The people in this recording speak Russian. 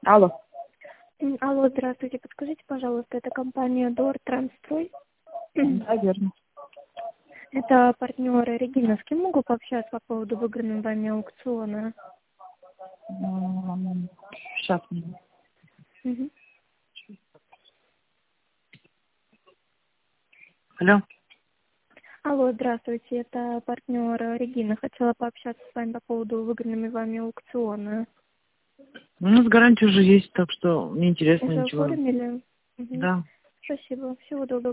Алло. Алло, здравствуйте. Подскажите, пожалуйста, это компания ДОР Трансстрой? Да, верно. Это партнеры Регина. С кем могу пообщаться по поводу выигранного вами аукциона? Сейчас. Мгм. Алло. Алло, здравствуйте. Это партнер Регина. Хотела пообщаться с вами по поводу выигранного вами аукциона. У нас гарантия уже есть, так что мне интересно Уже ничего. оформили? Мгм. Да. Спасибо. Всего доброго.